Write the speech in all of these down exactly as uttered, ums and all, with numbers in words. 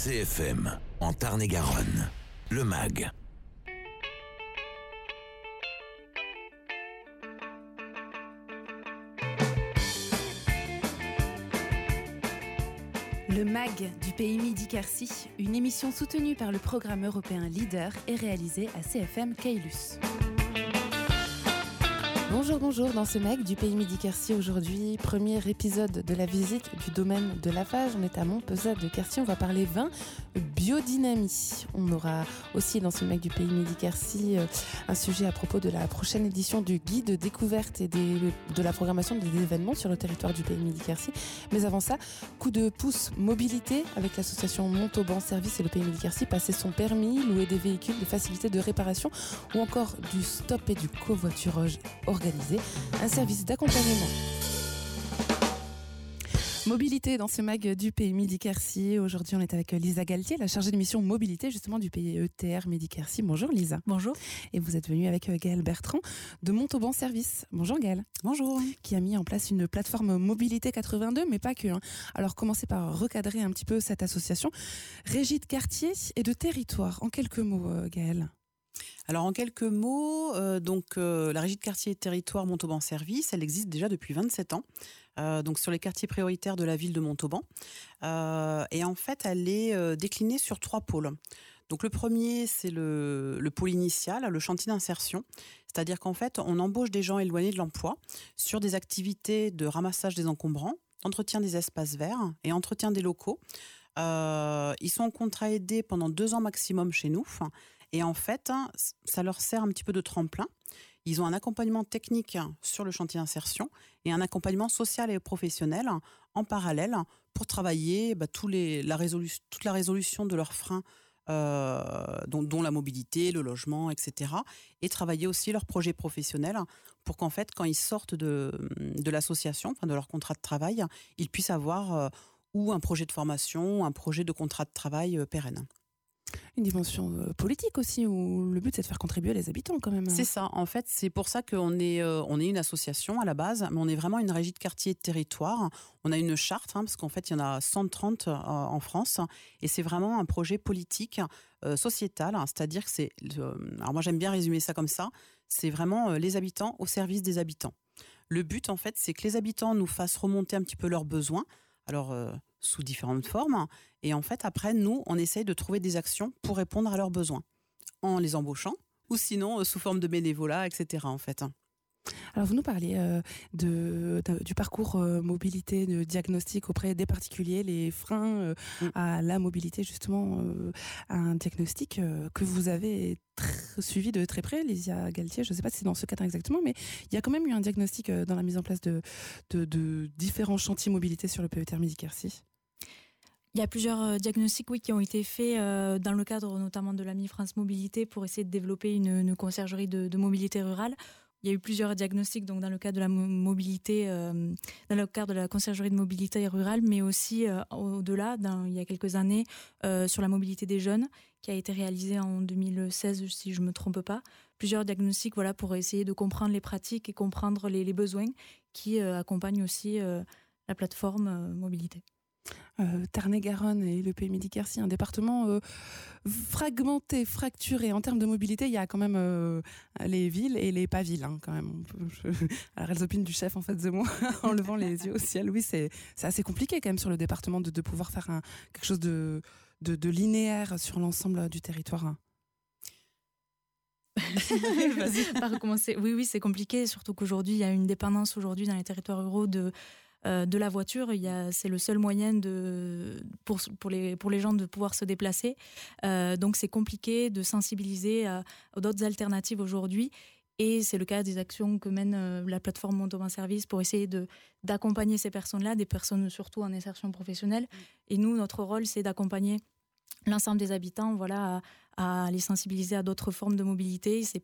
C F M, en Tarn-et-Garonne, le M A G. Le M A G du P M I d'Iquercy, une émission soutenue par le programme européen Leader et réalisée à C F M Caylus. Bonjour, bonjour, dans ce M A G du P M I d'Iquercy aujourd'hui, premier épisode de la visite du domaine de Laffage. On est à Montpezat de Quercy, on va parler vin, biodynamie. On aura aussi dans ce M A G du P M I d'Iquercy un sujet à propos de la prochaine édition du guide découverte et des, de la programmation des événements sur le territoire du P M I d'Iquercy. Mais avant ça, coup de pouce mobilité avec l'association Montauban Service et le P M I d'Iquercy, passer son permis, louer des véhicules, des facilités de réparation ou encore du stop et du covoiturage organisé, un service d'accompagnement. Mobilité dans ce M A G du P M I d'Iquercy. Aujourd'hui, on est avec Lisa Galtier, la chargée de mission mobilité justement du P E T R d'Iquercy. Bonjour Lisa. Bonjour. Et vous êtes venue avec Gaëlle Bertrand de Montauban Service. Bonjour Gaëlle. Bonjour. Qui a mis en place une plateforme Mobilité quatre-vingt-deux, mais pas que. Hein. Alors, commencez par recadrer un petit peu cette association. Régie de quartier et de territoire. En quelques mots, Gaëlle. Alors en quelques mots, euh, donc euh, la régie de quartier et territoire Montauban Service, elle existe déjà depuis vingt-sept ans, euh, donc sur les quartiers prioritaires de la ville de Montauban. Euh, et en fait, elle est euh, déclinée sur trois pôles. Donc le premier, c'est le, le pôle initial, le chantier d'insertion. C'est-à-dire qu'en fait, on embauche des gens éloignés de l'emploi sur des activités de ramassage des encombrants, entretien des espaces verts et entretien des locaux. Euh, ils sont en contrat aidé pendant deux ans maximum chez nous. Et en fait, ça leur sert un petit peu de tremplin. Ils ont un accompagnement technique sur le chantier d'insertion et un accompagnement social et professionnel en parallèle pour travailler bah, tous les, la résolution, toute la résolution de leurs freins, euh, dont, dont la mobilité, le logement, et cetera. Et travailler aussi leurs projets professionnels pour qu'en fait, quand ils sortent de, de l'association, enfin de leur contrat de travail, ils puissent avoir euh, ou un projet de formation, ou un projet de contrat de travail euh, pérenne. Une dimension euh, politique aussi, où le but c'est de faire contribuer les habitants quand même. C'est ça, en fait, c'est pour ça qu'on est, euh, on est une association à la base, mais on est vraiment une régie de quartier et de territoire. On a une charte, hein, parce qu'en fait, il y en a cent trente euh, en France, et c'est vraiment un projet politique, euh, sociétal, hein, c'est-à-dire que c'est, euh, alors moi j'aime bien résumer ça comme ça, c'est vraiment euh, les habitants au service des habitants. Le but, en fait, c'est que les habitants nous fassent remonter un petit peu leurs besoins, alors euh, sous différentes formes, et en fait après nous on essaye de trouver des actions pour répondre à leurs besoins en les embauchant ou sinon euh, sous forme de bénévolat, etc. en fait. Alors vous nous parliez euh, de, de, du parcours euh, mobilité, de diagnostic auprès des particuliers, les freins euh, mm. à la mobilité justement, euh, un diagnostic euh, que vous avez tr- suivi de très près, Lisa Galtier. Je ne sais pas si c'est dans ce cadre exactement, mais il y a quand même eu un diagnostic euh, dans la mise en place de, de, de différents chantiers mobilité sur le P E T R d'Iquercy. Il y a plusieurs euh, diagnostics oui, qui ont été faits euh, dans le cadre notamment de l'A M I France Mobilité pour essayer de développer une, une conciergerie de, de mobilité rurale. Il y a eu plusieurs diagnostics donc dans le cadre de la mobilité, euh, dans le cadre de la conciergerie de mobilité rurale, mais aussi euh, au-delà, dans, il y a quelques années, euh, sur la mobilité des jeunes, qui a été réalisée en deux mille seize, si je me trompe pas. Plusieurs diagnostics, voilà, pour essayer de comprendre les pratiques et comprendre les, les besoins qui euh, accompagnent aussi euh, la plateforme euh, mobilité. Euh, Tarn-et-Garonne et le P M I d'Iquercy, un département euh, fragmenté, fracturé. En termes de mobilité, il y a quand même euh, les villes et les pas villes, hein, quand même. On peut, je... Alors, elles opinent du chef en fait de moi, en levant les yeux au ciel. Oui, c'est, c'est assez compliqué quand même sur le département de, de pouvoir faire un, quelque chose de, de, de linéaire sur l'ensemble du territoire. Vas-y. Pas recommencer. Oui, oui, c'est compliqué, surtout qu'aujourd'hui, il y a une dépendance aujourd'hui dans les territoires ruraux de Euh, de la voiture. Il y a, c'est le seul moyen de, pour, pour, les, pour les gens de pouvoir se déplacer. Euh, donc c'est compliqué de sensibiliser à, à d'autres alternatives aujourd'hui. Et c'est le cas des actions que mène euh, la plateforme Montauban Service pour essayer de, d'accompagner ces personnes-là, des personnes surtout en insertion professionnelle. Et nous, notre rôle, c'est d'accompagner l'ensemble des habitants, voilà, à, à les sensibiliser à d'autres formes de mobilité. C'est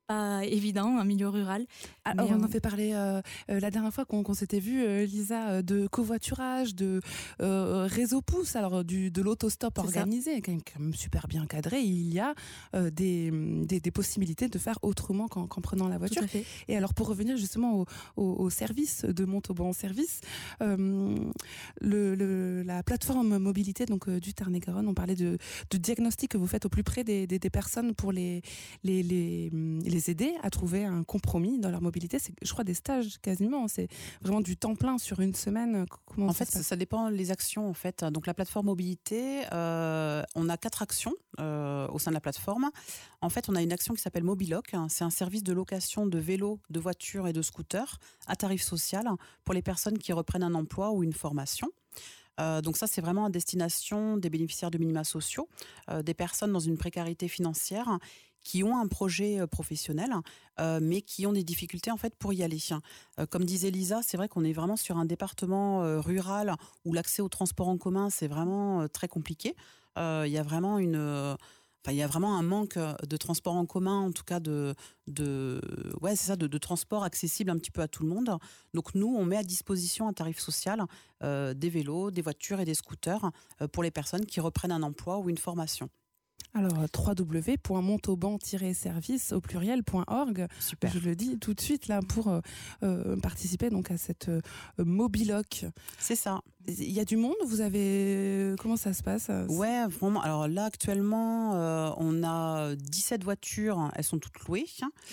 pas évident en milieu rural. Alors, Mais, on euh, en fait parler euh, euh, la dernière fois qu'on qu'on s'était vu, euh, Lisa, euh, de covoiturage, de euh, réseau pouce, alors du, de l'autostop C'est ça. organisé, quand même, quand même super bien cadré. Il y a euh, des, des, des possibilités de faire autrement qu'en qu'en prenant la voiture. Tout à fait. Et alors, pour revenir justement au, au, au service de Montauban Service, euh, le, le, la plateforme mobilité donc, euh, du Tarn-et-Garonne, on parlait de, de diagnostic que vous faites au plus près des, des, des personnes pour les, les, les, les aider à trouver un compromis dans leur mobilité. C'est, je crois, des stages quasiment. C'est vraiment du temps plein sur une semaine. Comment En ça fait, se ça, passe ça dépend des actions. En fait, donc la plateforme mobilité, euh, on a quatre actions euh, au sein de la plateforme. En fait, on a une action qui s'appelle Mobiloc. C'est un service de location de vélos, de voitures et de scooters à tarif social pour les personnes qui reprennent un emploi ou une formation. Euh, donc ça, c'est vraiment à destination des bénéficiaires de minima sociaux, euh, des personnes dans une précarité financière qui ont un projet euh, professionnel, euh, mais qui ont des difficultés en fait pour y aller. Euh, comme disait Lisa, c'est vrai qu'on est vraiment sur un département euh, rural où l'accès au transport en commun, c'est vraiment euh, très compliqué. Euh, Il y a vraiment une... euh, Enfin, il y a vraiment un manque de transport en commun, en tout cas de, de, ouais, c'est ça, de, de transport accessible un petit peu à tout le monde. Donc nous, on met à disposition un tarif social euh, des vélos, des voitures et des scooters euh, pour les personnes qui reprennent un emploi ou une formation. Alors, w w w point montauban tiret service au pluriel point org. Super. Je le dis tout de suite là pour euh, euh, participer donc à cette euh, Mobiloc. C'est ça. Il y a du monde. Vous avez comment ça se passe? Ouais, vraiment. Alors là, actuellement, euh, on a dix-sept voitures, elles sont toutes louées.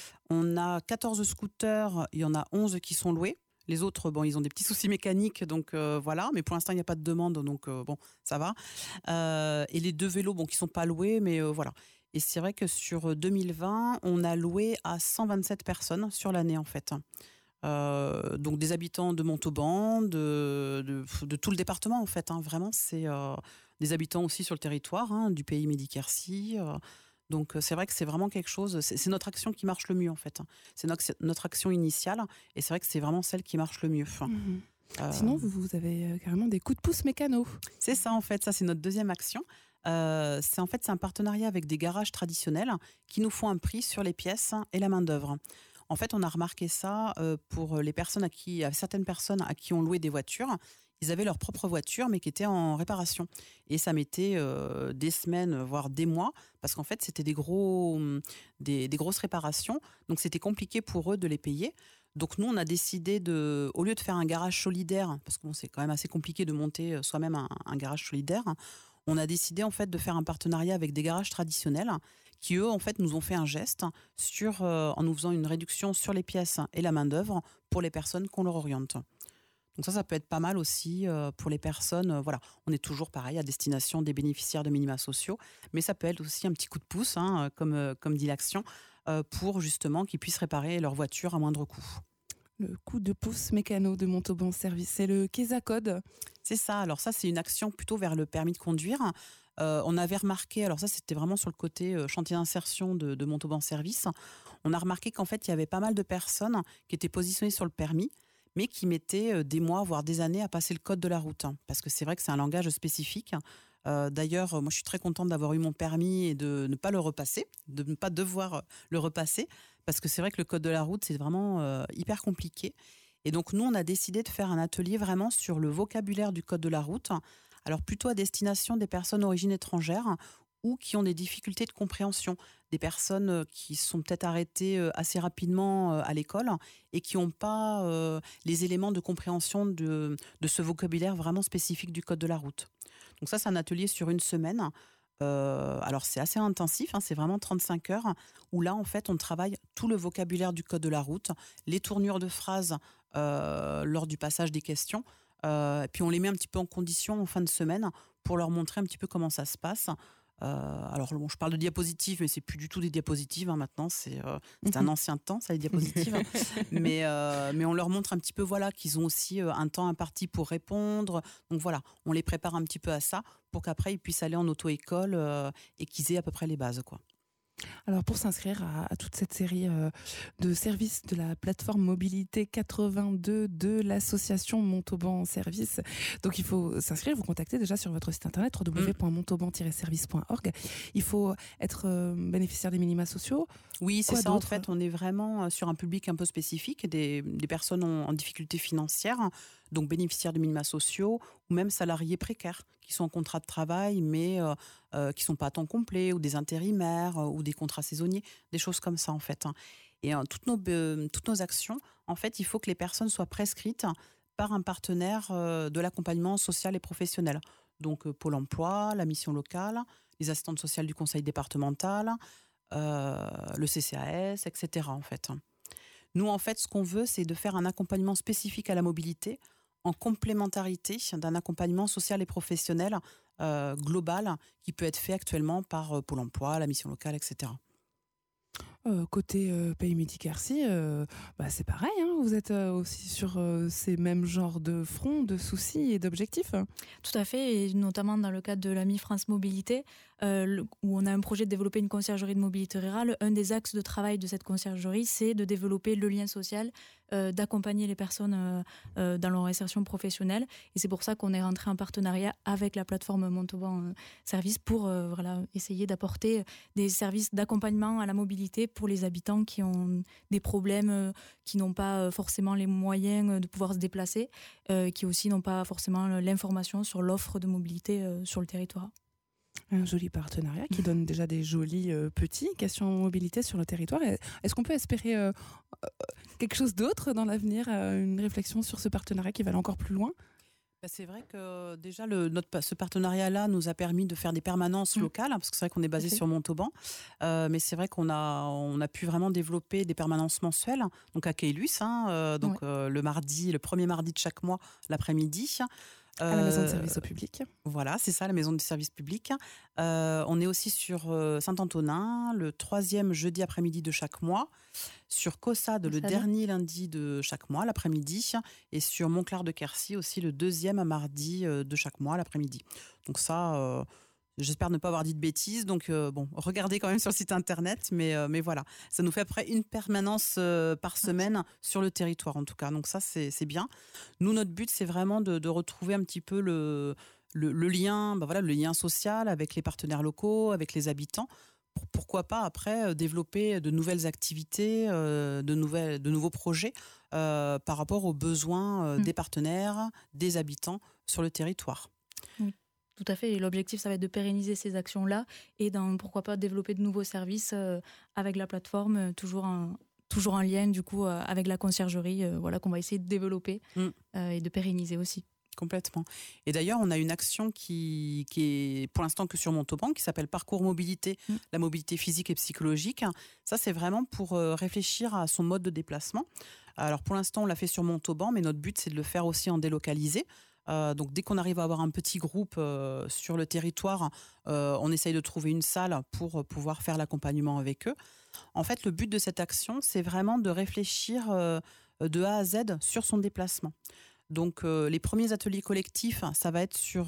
On a quatorze scooters, il y en a onze qui sont loués. Les autres, bon, ils ont des petits soucis mécaniques, donc euh, voilà. Mais pour l'instant, il n'y a pas de demande, donc euh, bon, ça va. Euh, et les deux vélos, bon, qui sont pas loués, mais euh, voilà. Et c'est vrai que sur deux mille vingt, on a loué à cent vingt-sept personnes sur l'année, en fait. Euh, donc des habitants de Montauban, de, de, de tout le département, en fait. Hein. Vraiment, c'est euh, des habitants aussi sur le territoire, hein, du pays Midi-Quercy. Euh, Donc c'est vrai que c'est vraiment quelque chose, c'est, c'est notre action qui marche le mieux en fait. C'est notre, c'est notre action initiale et c'est vrai que c'est vraiment celle qui marche le mieux. Mmh. Euh, Sinon, vous, vous avez euh, carrément des coups de pouce mécano. C'est ça en fait, ça c'est notre deuxième action. Euh, c'est en fait c'est un partenariat avec des garages traditionnels qui nous font un prix sur les pièces et la main d'œuvre. En fait, on a remarqué ça euh, pour les personnes à qui, à certaines personnes à qui on louait des voitures. Ils avaient leur propre voiture, mais qui était en réparation. Et ça mettait euh, des semaines, voire des mois, parce qu'en fait, c'était des, gros, des, des grosses réparations. Donc, c'était compliqué pour eux de les payer. Donc, nous, on a décidé de, au lieu de faire un garage solidaire, parce que bon, c'est quand même assez compliqué de monter soi-même un, un garage solidaire, on a décidé en fait de faire un partenariat avec des garages traditionnels qui, eux, en fait, nous ont fait un geste sur, euh, en nous faisant une réduction sur les pièces et la main-d'œuvre pour les personnes qu'on leur oriente. Donc ça, ça peut être pas mal aussi euh, pour les personnes. Euh, voilà, on est toujours pareil à destination des bénéficiaires de minima sociaux, mais ça peut être aussi un petit coup de pouce, hein, comme, euh, comme dit l'action, euh, pour justement qu'ils puissent réparer leur voiture à moindre coût. Le coup de pouce mécano de Montauban Service, c'est le Kesa Code. C'est ça. Alors ça, c'est une action plutôt vers le permis de conduire. Euh, on avait remarqué, alors ça, c'était vraiment sur le côté euh, chantier d'insertion de, de Montauban Service. On a remarqué qu'en fait, il y avait pas mal de personnes qui étaient positionnées sur le permis, mais qui mettaient des mois, voire des années à passer le code de la route. Hein, parce que c'est vrai que c'est un langage spécifique. Euh, d'ailleurs, moi, je suis très contente d'avoir eu mon permis et de ne pas le repasser, de ne pas devoir le repasser, parce que c'est vrai que le code de la route, c'est vraiment euh, hyper compliqué. Et donc, nous, on a décidé de faire un atelier vraiment sur le vocabulaire du code de la route, alors plutôt à destination des personnes d'origine étrangère ou qui ont des difficultés de compréhension, des personnes qui sont peut-être arrêtées assez rapidement à l'école et qui n'ont pas euh, les éléments de compréhension de, de ce vocabulaire vraiment spécifique du code de la route. Donc ça, c'est un atelier sur une semaine. Euh, alors c'est assez intensif, hein, c'est vraiment trente-cinq heures, où là, en fait, on travaille tout le vocabulaire du code de la route, les tournures de phrases euh, lors du passage des questions, euh, puis on les met un petit peu en condition en fin de semaine pour leur montrer un petit peu comment ça se passe. Euh, alors bon, je parle de diapositives, mais c'est plus du tout des diapositives hein, maintenant, c'est, euh, c'est un ancien temps, ça les diapositives. mais, euh, mais on leur montre un petit peu voilà, qu'ils ont aussi euh, un temps imparti pour répondre. Donc voilà, on les prépare un petit peu à ça pour qu'après ils puissent aller en auto-école euh, et qu'ils aient à peu près les bases, quoi. Alors pour s'inscrire à, à toute cette série euh, de services de la plateforme mobilité quatre-vingt-deux de l'association Montauban Service, donc il faut s'inscrire, vous contacter déjà sur votre site internet w w w point montauban tiret service point org. Il faut être euh, bénéficiaire des minima sociaux. Oui, c'est Quoi ça. En d'autre ? fait, on est vraiment sur un public un peu spécifique, des, des personnes en, en difficulté financière, donc bénéficiaires de minima sociaux ou même salariés précaires qui sont en contrat de travail mais euh, euh, qui ne sont pas à temps complet, ou des intérimaires euh, ou des contrats saisonniers, des choses comme ça en fait. Et euh, toutes, nos, euh, toutes nos actions, en fait, il faut que les personnes soient prescrites par un partenaire euh, de l'accompagnement social et professionnel. Donc euh, Pôle emploi, la mission locale, les assistantes sociales du conseil départemental, euh, le C C A S, et cetera en fait. Nous, en fait, ce qu'on veut, c'est de faire un accompagnement spécifique à la mobilité en complémentarité d'un accompagnement social et professionnel euh, global qui peut être fait actuellement par euh, Pôle emploi, la mission locale, et cetera. Euh, côté euh, Pays Midi Quercy, euh, bah, c'est pareil, hein, vous êtes euh, aussi sur euh, ces mêmes genres de fronts, de soucis et d'objectifs. Tout à fait, et notamment dans le cadre de l'A M I France Mobilité, euh, le, où on a un projet de développer une conciergerie de mobilité rurale. Un des axes de travail de cette conciergerie, c'est de développer le lien social, euh, d'accompagner les personnes euh, euh, dans leur insertion professionnelle. Et c'est pour ça qu'on est rentré en partenariat avec la plateforme Montauban euh, Service pour euh, voilà, essayer d'apporter des services d'accompagnement à la mobilité pour les habitants qui ont des problèmes, euh, qui n'ont pas euh, forcément les moyens de pouvoir se déplacer, euh, qui aussi n'ont pas forcément l'information sur l'offre de mobilité euh, sur le territoire. Un joli partenariat qui donne déjà des jolis euh, petits questions mobilité sur le territoire. Est-ce qu'on peut espérer euh, quelque chose d'autre dans l'avenir, euh, une réflexion sur ce partenariat qui va aller encore plus loin ? C'est vrai que déjà le, notre, ce partenariat-là nous a permis de faire des permanences mmh. locales, parce que c'est vrai qu'on est basé okay. sur Montauban, euh, mais c'est vrai qu'on a, on a pu vraiment développer des permanences mensuelles, donc à Caylus, hein, euh, donc ouais. euh, le mardi, le premier mardi de chaque mois, l'après-midi. À la maison de service au public. Voilà, c'est ça, la maison de service public. Euh, on est aussi sur euh, Saint-Antonin, le troisième jeudi après-midi de chaque mois, sur Caussade, le dernier lundi de chaque mois, l'après-midi, et sur Montclar de Quercy aussi, le deuxième mardi euh, de chaque mois, l'après-midi. Donc ça... Euh, J'espère ne pas avoir dit de bêtises, donc euh, bon, regardez quand même sur le site internet, mais, euh, mais voilà, ça nous fait après une permanence euh, par semaine sur le territoire en tout cas, donc ça c'est, c'est bien. Nous, notre but, c'est vraiment de, de retrouver un petit peu le, le, le lien, ben voilà, le lien social avec les partenaires locaux, avec les habitants. Pour, pourquoi pas après développer de nouvelles activités, euh, de, nouvelles, de nouveaux projets euh, par rapport aux besoins euh, mmh. des partenaires, des habitants sur le territoire. Oui. Tout à fait, et l'objectif, ça va être de pérenniser ces actions-là et dans, pourquoi pas développer de nouveaux services euh, avec la plateforme, euh, toujours, en, toujours en lien du coup euh, avec la conciergerie, euh, voilà, qu'on va essayer de développer mm. euh, et de pérenniser aussi. Complètement. Et d'ailleurs, on a une action qui, qui est pour l'instant que sur Montauban, qui s'appelle Parcours Mobilité, mm. la mobilité physique et psychologique. Ça, c'est vraiment pour euh, réfléchir à son mode de déplacement. Alors pour l'instant, on l'a fait sur Montauban, mais notre but, c'est de le faire aussi en délocalisé. Euh, donc dès qu'on arrive à avoir un petit groupe euh, sur le territoire, euh, on essaye de trouver une salle pour pouvoir faire l'accompagnement avec eux. En fait, le but de cette action, c'est vraiment de réfléchir euh, de A à Z sur son déplacement. Donc euh, les premiers ateliers collectifs, ça va être sur,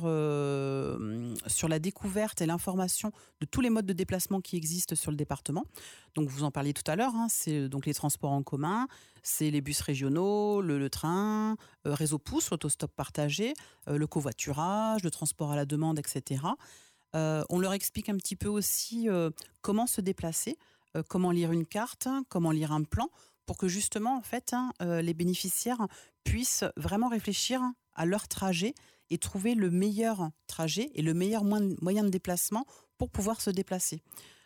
euh, sur la découverte et l'information de tous les modes de déplacement qui existent sur le département. Donc vous en parliez tout à l'heure, hein, c'est donc les transports en commun, c'est les bus régionaux, le, le train, euh, réseau pouce, l'autostop partagé, euh, le covoiturage, le transport à la demande, et cetera. Euh, on leur explique un petit peu aussi euh, comment se déplacer, euh, comment lire une carte, comment lire un plan, pour que justement, en fait, hein, euh, les bénéficiaires puissent vraiment réfléchir à leur trajet et trouver le meilleur trajet et le meilleur moyen de déplacement pour pouvoir se déplacer.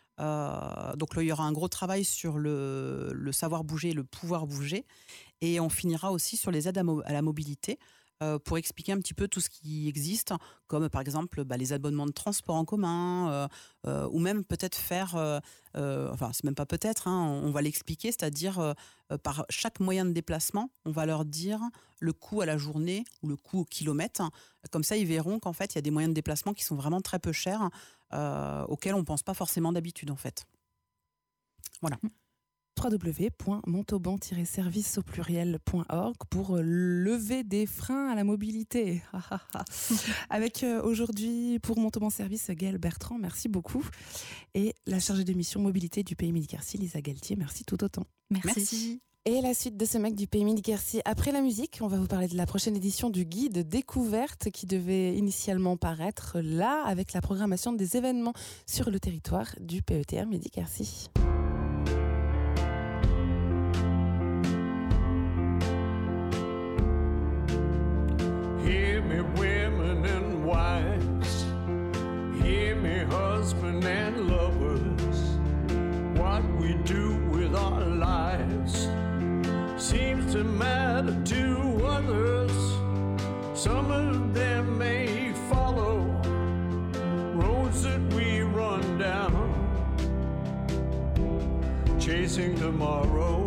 Euh, donc là, il y aura un gros travail sur le, le savoir bouger, le pouvoir bouger. Et on finira aussi sur les aides à, mo- à la mobilité euh, pour expliquer un petit peu tout ce qui existe, comme par exemple bah, les abonnements de transport en commun, euh, euh, ou même peut-être faire, euh, euh, enfin c'est même pas peut-être, hein, on va l'expliquer, c'est-à-dire euh, par chaque moyen de déplacement, on va leur dire le coût à la journée ou le coût au kilomètre. Comme ça, ils verront qu'en fait, il y a des moyens de déplacement qui sont vraiment très peu chers, euh, auxquels on ne pense pas forcément d'habitude en fait. Voilà. w w w point montauban tiret service au pluriel point org pour lever des freins à la mobilité. Avec euh, aujourd'hui pour Montauban Service Gaëlle Bertrand, merci beaucoup. Et la chargée de mission mobilité du P I Midi-Quercy, Lisa Galtier, merci tout autant. Merci. Merci. Et la suite de ce mec du P I Midi-Quercy. Après la musique, on va vous parler de la prochaine édition du guide découverte qui devait initialement paraître là avec la programmation des événements sur le territoire du P E T R Midi-Quercy. Hear me, women and wives. Hear me, husband and lovers. What we do with our lives seems to matter to others. Some of them may follow roads that we run down, chasing tomorrow.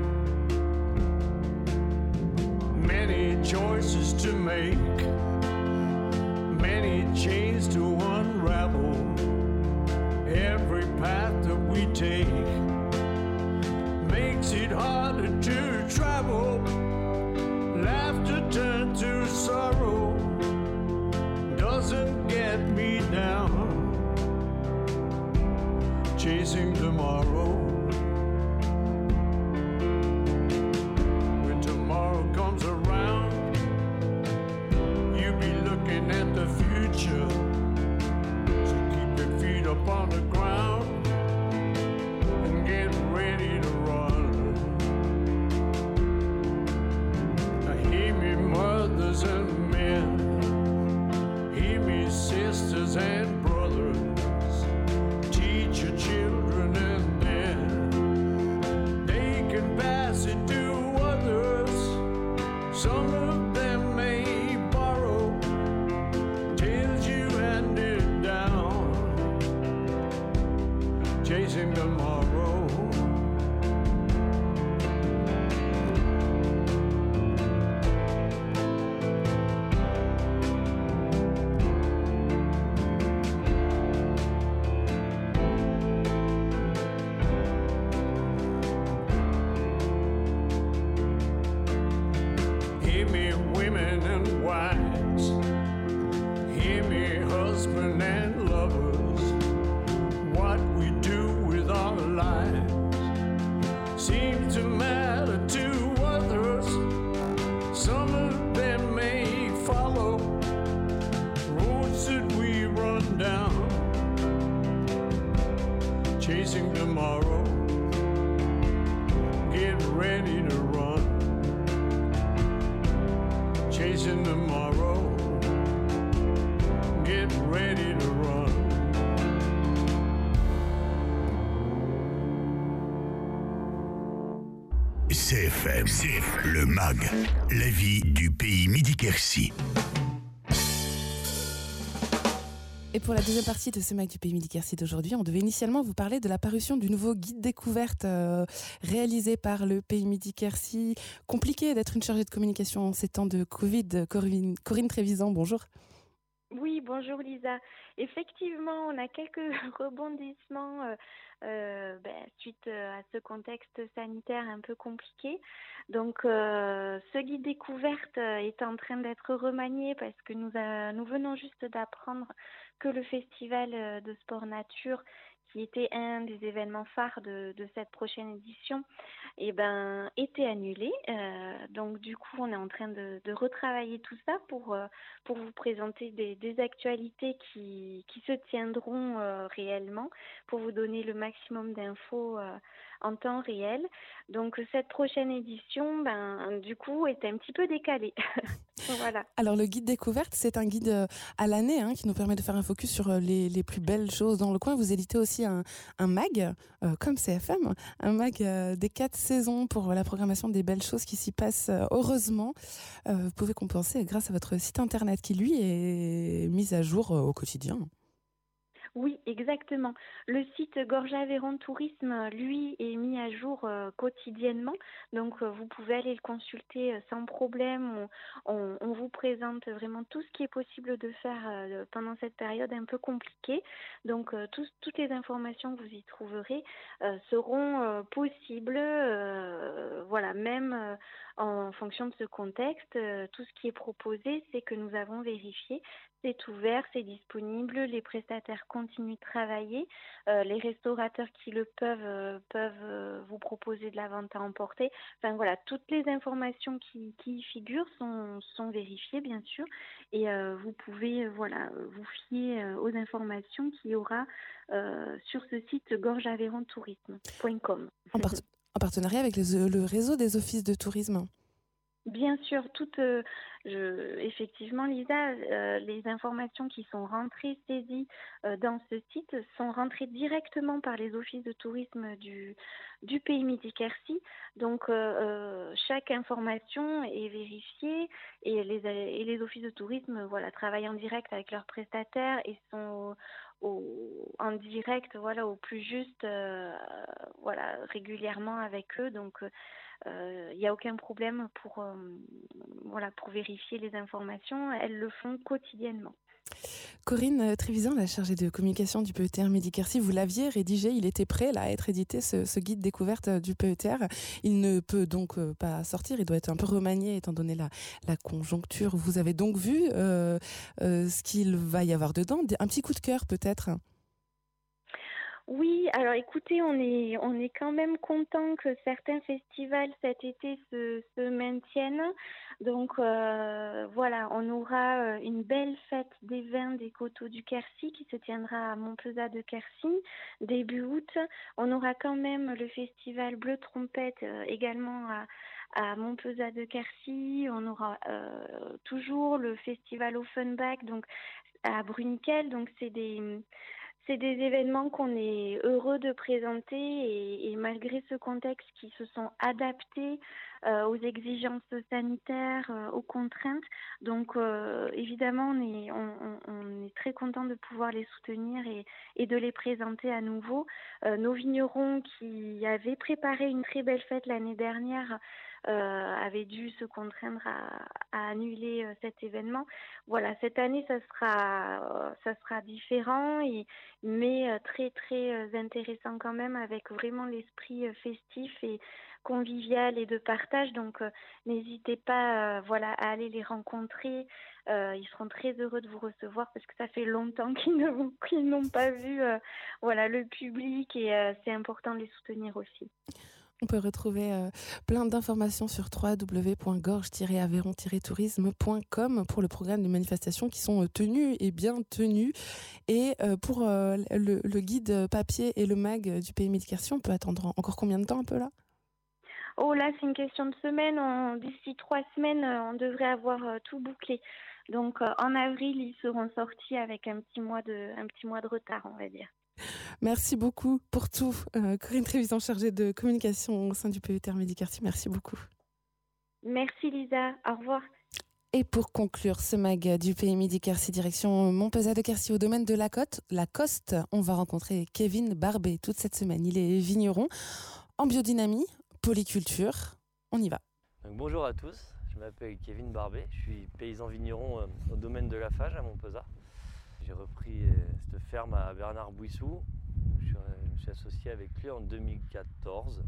Many choices to make, many chains to unravel. Every path that we take makes it harder to travel. Laughter turned to sorrow doesn't get me down. Chasing tomorrow. When tomorrow comes around, you'll be looking at the future. So keep your feet up on the ground and get ready to run. Now hear me, mothers and men. Hear me, sisters and brothers. Teach your children and then they can pass it to others. Some of them may borrow tales you handed down, chasing tomorrow. Hear me, women and wives. Hear me, husband and lovers. What we do with our lives seems to matter to others. Some of them may follow roads that we run down, chasing tomorrow. Get ready to run. Chasing tomorrow. Get ready to run. C F M, le M A G, la vie du P I Midi-Quercy. Et pour la deuxième partie de ce Mac du P I Midi-Quercy d'aujourd'hui, on devait initialement vous parler de la parution du nouveau guide découverte euh, réalisé par le P I Midi-Quercy. Compliqué d'être une chargée de communication en ces temps de Covid. Corinne, Corinne Trévisan, bonjour. Oui, bonjour Lisa. Effectivement, on a quelques rebondissements euh, euh, ben, suite à ce contexte sanitaire un peu compliqué. Donc, euh, ce guide découverte est en train d'être remanié parce que nous, a, nous venons juste d'apprendre que le festival de sport nature, qui était un des événements phares de, de cette prochaine édition, eh ben, était annulé. Euh, donc du coup, on est en train de, de retravailler tout ça pour, euh, pour vous présenter des, des actualités qui, qui se tiendront euh, réellement, pour vous donner le maximum d'infos euh, en temps réel. Donc cette prochaine édition, ben, du coup, est un petit peu décalée. Voilà. Alors le guide découverte, c'est un guide à l'année hein, qui nous permet de faire un focus sur les, les plus belles choses dans le coin. Vous éditez aussi un, un mag, euh, comme C F M, un mag euh, des quatre saisons pour la programmation des belles choses qui s'y passent euh, heureusement. Euh, vous pouvez compenser grâce à votre site internet qui lui est mis à jour euh, au quotidien. Oui, exactement. Le site Gorge-Aveyron Tourisme, lui, est mis à jour euh, quotidiennement. Donc, euh, vous pouvez aller le consulter euh, sans problème. On, on- on vous présente vraiment tout ce qui est possible de faire euh, pendant cette période un peu compliquée. Donc, euh, tous- toutes les informations que vous y trouverez euh, seront euh, possibles. Euh, voilà, même euh, en fonction de ce contexte, euh, tout ce qui est proposé, c'est que nous avons vérifié. C'est ouvert, c'est disponible, les prestataires continuent de travailler, euh, les restaurateurs qui le peuvent euh, peuvent euh, vous proposer de la vente à emporter. Enfin voilà, toutes les informations qui, qui y figurent sont, sont vérifiées bien sûr et euh, vous pouvez euh, voilà vous fier euh, aux informations qu'il y aura euh, sur ce site gorge aveyron tourisme point com. En, part- en partenariat avec les- le réseau des offices de tourisme. Bien sûr, toutes, euh, je, effectivement, Lisa, euh, les informations qui sont rentrées, saisies euh, dans ce site sont rentrées directement par les offices de tourisme du, du pays Midi-Quercy. Donc, euh, euh, chaque information est vérifiée et les, et les offices de tourisme voilà, travaillent en direct avec leurs prestataires et sont au, au- en direct voilà, au plus juste euh, voilà, régulièrement avec eux. Donc, euh, il euh, n'y a aucun problème pour, euh, voilà, pour vérifier les informations. Elles le font quotidiennement. Corinne Trévisan, la chargée de communication du P E T R Midi-Quercy, vous l'aviez rédigé, il était prêt là, à être édité, ce, ce guide découverte du P E T R. Il ne peut donc euh, pas sortir, il doit être un peu remanié étant donné la, la conjoncture. Vous avez donc vu euh, euh, ce qu'il va y avoir dedans, un petit coup de cœur peut-être? Oui, alors écoutez, on est, on est quand même content que certains festivals cet été se, se maintiennent. Donc euh, voilà, on aura euh, une belle fête des vins des coteaux du Quercy qui se tiendra à Montpezat de Quercy début août. On aura quand même le festival Bleu Trompette euh, également à, à Montpezat de Quercy. On aura euh, toujours le festival Offenbach donc à Bruniquel. Donc c'est des C'est des événements qu'on est heureux de présenter et, et malgré ce contexte qui se sont adaptés euh, aux exigences sanitaires, euh, aux contraintes. Donc euh, évidemment, on est, on, on- on est très content de pouvoir les soutenir et, et de les présenter à nouveau. Euh, nos vignerons qui avaient préparé une très belle fête l'année dernière euh, avaient dû se contraindre à, à annuler euh, cet événement. Voilà, cette année, ça sera, euh, ça sera différent et mais euh, très très euh, intéressant quand même avec vraiment l'esprit euh, festif et convivial et de partage. Donc euh, n'hésitez pas euh, voilà, à aller les rencontrer. Euh, ils seront très heureux de vous recevoir parce que ça fait longtemps qu'ils ne vous- qu'ils n'ont pas vu euh, voilà, le public et euh, c'est important de les soutenir aussi. On peut retrouver euh, plein d'informations sur w w w point gorge tiret aveyron tiret tourisme point com pour le programme de manifestations qui sont euh, tenues et bien tenues. Et euh, pour euh, le, le guide papier et le mag du pays Midi-Quercy, on peut attendre encore combien de temps un peu là? Oh là, c'est une question de semaine. On- D'ici trois semaines, euh, on devrait avoir euh, tout bouclé. Donc euh, en avril, ils seront sortis avec un petit mois de, un petit mois de retard, on va dire. Merci beaucoup pour tout. Euh, Corinne Trévisan, chargée de communication au sein du P E T R Midi-Quercy, merci beaucoup. Merci Lisa, au revoir. Et pour conclure ce mag du pays Midi-Quercy, direction Montpezat de Quercy au domaine de la Côte, la Coste, on va rencontrer Kevin Barbet toute cette semaine. Il est vigneron en biodynamie, polyculture. On y va. Donc, bonjour à tous, je m'appelle Kevin Barbet, je suis paysan vigneron euh, au domaine de la Fage à Montpezat. J'ai repris euh, cette ferme à Bernard Bouissou. Je suis, je me suis associé avec lui en deux mille quatorze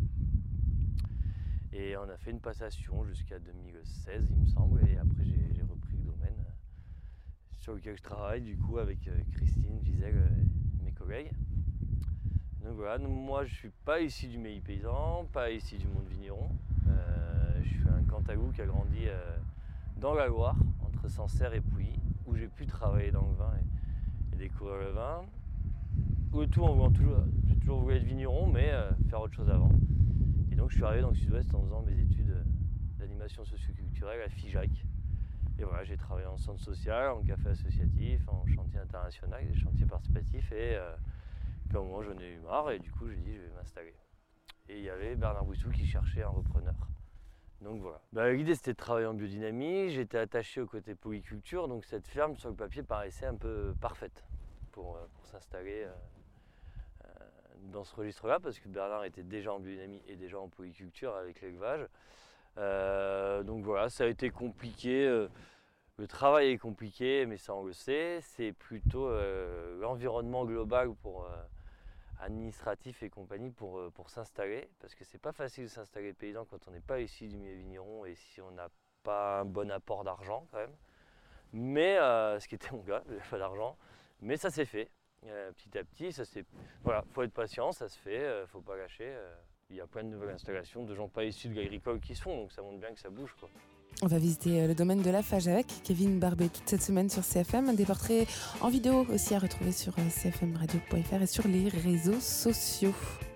et on a fait une passation jusqu'à deux mille seize il me semble, et après j'ai, j'ai repris le domaine euh, sur lequel je travaille du coup avec euh, Christine, Gisèle et mes collègues. Donc voilà, donc moi je suis pas issu du milieu paysan, pas issu du monde vigneron. Euh, je suis un Cantalou qui a grandi euh, dans la Loire, entre Sancerre et Pouilly, où j'ai pu travailler dans le vin et, et découvrir le vin. Le tout en voulant toujours, j'ai toujours voulu être vigneron, mais euh, faire autre chose avant. Et donc je suis arrivé dans le sud-ouest en faisant mes études d'animation socioculturelle à Figeac. Et voilà, j'ai travaillé en centre social, en café associatif, en chantier international, des chantiers participatifs. Et euh, puis à un moment, j'en ai eu marre et du coup, j'ai dit, je vais m'installer. Et il y avait Bernard Bouissou qui cherchait un repreneur. Donc voilà. Bah, l'idée, c'était de travailler en biodynamie. J'étais attaché au côté polyculture, donc cette ferme, sur le papier, paraissait un peu parfaite pour, pour s'installer euh, euh, dans ce registre-là, parce que Bernard était déjà en biodynamie et déjà en polyculture avec l'élevage. Euh, donc voilà, ça a été compliqué. Euh, le travail est compliqué, mais ça on le sait. C'est plutôt euh, l'environnement global pour euh, administratif et compagnie pour, pour s'installer, parce que c'est pas facile de s'installer paysan quand on n'est pas issu du milieu vigneron et si on n'a pas un bon apport d'argent quand même. Mais euh, ce qui était mon cas, j'avais pas d'argent, mais ça s'est fait euh, petit à petit. Ça s'est, voilà, faut être patient, ça se fait, euh, faut pas lâcher. Euh, il y a plein de nouvelles installations de gens pas issus de l'agricole qui se font, donc ça montre bien que ça bouge, quoi. On va visiter le domaine de Lafage avec Kevin Barbet toute cette semaine sur C F M. Des portraits en vidéo aussi à retrouver sur c f m radio point f r et sur les réseaux sociaux.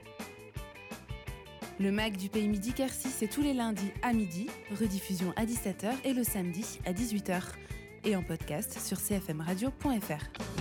Le Mag du Pays Midi Quercy, c'est tous les lundis à midi, rediffusion à dix-sept heures et le samedi à dix-huit heures. Et en podcast sur c f m radio point f r.